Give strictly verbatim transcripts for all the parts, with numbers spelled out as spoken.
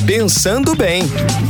Pensando Bem.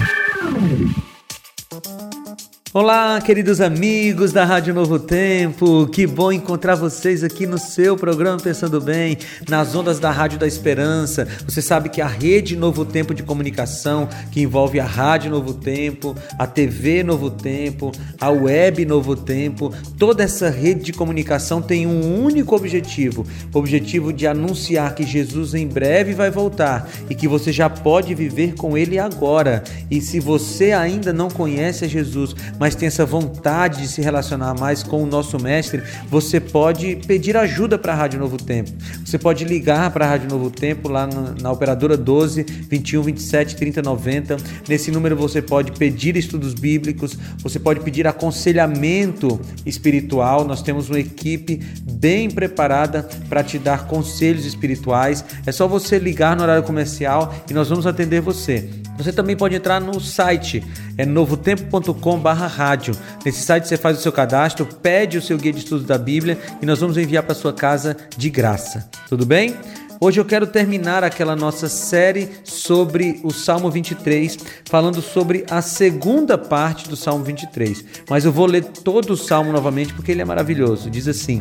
Olá, queridos amigos da Rádio Novo Tempo, que bom encontrar vocês aqui no seu programa Pensando Bem, nas ondas da Rádio da Esperança. Você sabe que a Rede Novo Tempo de Comunicação, que envolve a Rádio Novo Tempo, a T V Novo Tempo, a Web Novo Tempo, toda essa rede de comunicação tem um único objetivo, o objetivo de anunciar que Jesus em breve vai voltar e que você já pode viver com Ele agora. E se você ainda não conhece a Jesus, mas tem essa vontade de se relacionar mais com o nosso mestre, você pode pedir ajuda para a Rádio Novo Tempo. Você pode ligar para a Rádio Novo Tempo lá na, na operadora doze, vinte e um, vinte e sete, trinta, noventa. Nesse número você pode pedir estudos bíblicos, você pode pedir aconselhamento espiritual. Nós temos uma equipe bem preparada para te dar conselhos espirituais. É só você ligar no horário comercial e nós vamos atender você. Você também pode entrar no site, é novotempo ponto com barra rádio. Nesse site você faz o seu cadastro, pede o seu guia de estudos da Bíblia e nós vamos enviar para sua casa de graça. Tudo bem? Hoje eu quero terminar aquela nossa série sobre o Salmo vinte e três, falando sobre a segunda parte do Salmo vinte e três. Mas eu vou ler todo o Salmo novamente porque ele é maravilhoso. Diz assim: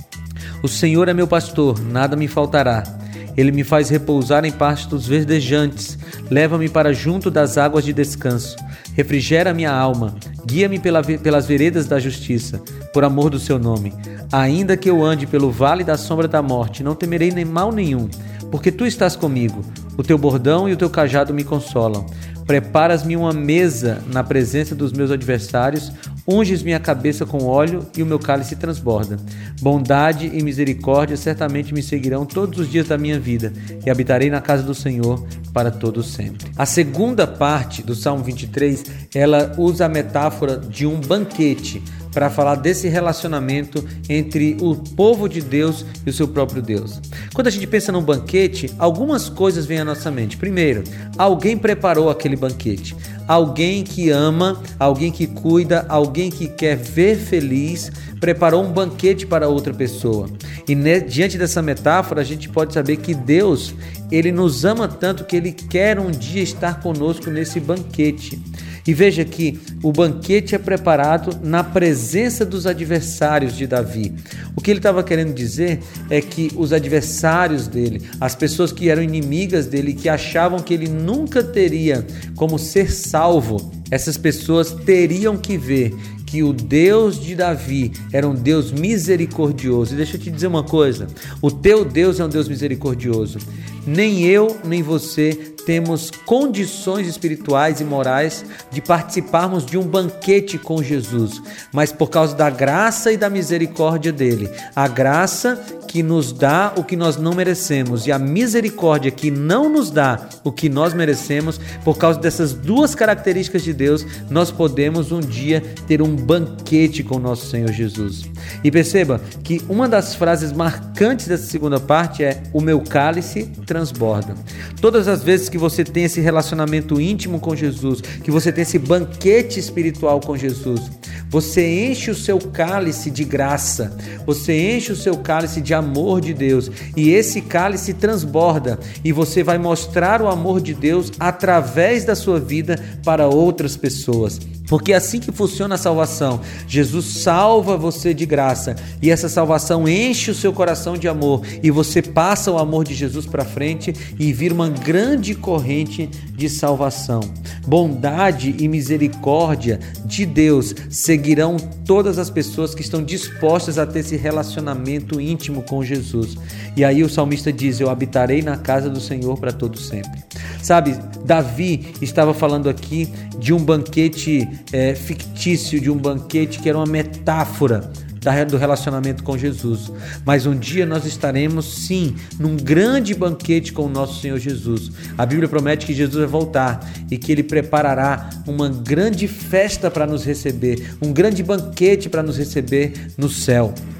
O Senhor é meu pastor, nada me faltará. Ele me faz repousar em pastos verdejantes, leva-me para junto das águas de descanso, refrigera minha alma, guia-me pela, pelas veredas da justiça, por amor do seu nome. Ainda que eu ande pelo vale da sombra da morte, não temerei nem mal nenhum, porque tu estás comigo, o teu bordão e o teu cajado me consolam. Preparas-me uma mesa na presença dos meus adversários, unges minha cabeça com óleo e o meu cálice transborda. Bondade e misericórdia certamente me seguirão todos os dias da minha vida e habitarei na casa do Senhor para todo sempre. A segunda parte do Salmo vinte e três, ela usa a metáfora de um banquete para falar desse relacionamento entre o povo de Deus e o seu próprio Deus. Quando a gente pensa num banquete, algumas coisas vêm à nossa mente. Primeiro, alguém preparou aquele banquete. Alguém que ama, alguém que cuida, alguém que quer ver feliz, preparou um banquete para outra pessoa. E ne, diante dessa metáfora, a gente pode saber que Deus, Ele nos ama tanto que Ele quer um dia estar conosco nesse banquete. E veja que o banquete é preparado na presença dos adversários de Davi. O que ele estava querendo dizer é que os adversários dele, as pessoas que eram inimigas dele, que achavam que ele nunca teria como ser salvo, essas pessoas teriam que ver que o Deus de Davi era um Deus misericordioso. E deixa eu te dizer uma coisa, o teu Deus é um Deus misericordioso. Nem eu, nem você temos condições espirituais e morais de participarmos de um banquete com Jesus, mas por causa da graça e da misericórdia dele, a graça que nos dá o que nós não merecemos e a misericórdia que não nos dá o que nós merecemos, por causa dessas duas características de Deus, nós podemos um dia ter um banquete com o nosso Senhor Jesus. E perceba que uma das frases marcantes dessa segunda parte é: o meu cálice transborda. Todas as vezes que você tem esse relacionamento íntimo com Jesus, que você tem esse banquete espiritual com Jesus, você enche o seu cálice de graça, você enche o seu cálice de amor de Deus, e esse cálice transborda, e você vai mostrar o amor de Deus através da sua vida para outras pessoas. Porque é assim que funciona a salvação. Jesus salva você de graça e essa salvação enche o seu coração de amor e você passa o amor de Jesus para frente e vira uma grande corrente de salvação. Bondade e misericórdia de Deus seguirão todas as pessoas que estão dispostas a ter esse relacionamento íntimo com Jesus. E aí o salmista diz: eu habitarei na casa do Senhor para todo sempre. Sabe, Davi estava falando aqui de um banquete é, fictício, de um banquete que era uma metáfora do relacionamento com Jesus. Mas um dia nós estaremos, sim, num grande banquete com o nosso Senhor Jesus. A Bíblia promete que Jesus vai voltar e que Ele preparará uma grande festa para nos receber, um grande banquete para nos receber no céu.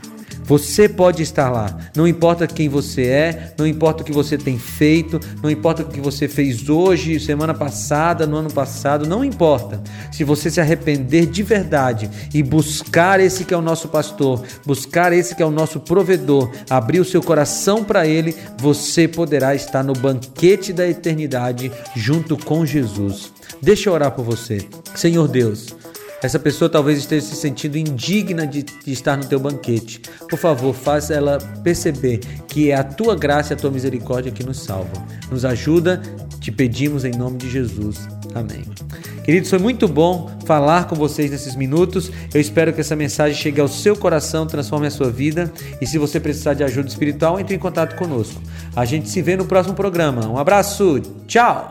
Você pode estar lá. Não importa quem você é, não importa o que você tem feito, não importa o que você fez hoje, semana passada, no ano passado, não importa. Se você se arrepender de verdade e buscar esse que é o nosso pastor, buscar esse que é o nosso provedor, abrir o seu coração para ele, você poderá estar no banquete da eternidade junto com Jesus. Deixa eu orar por você. Senhor Deus, essa pessoa talvez esteja se sentindo indigna de, de estar no teu banquete. Por favor, faça ela perceber que é a tua graça e a tua misericórdia que nos salvam. Nos ajuda, te pedimos em nome de Jesus. Amém. Queridos, foi muito bom falar com vocês nesses minutos. Eu espero que essa mensagem chegue ao seu coração, transforme a sua vida. E se você precisar de ajuda espiritual, entre em contato conosco. A gente se vê no próximo programa. Um abraço, tchau!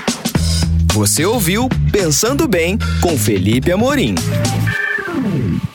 Você ouviu Pensando Bem com Felipe Amorim.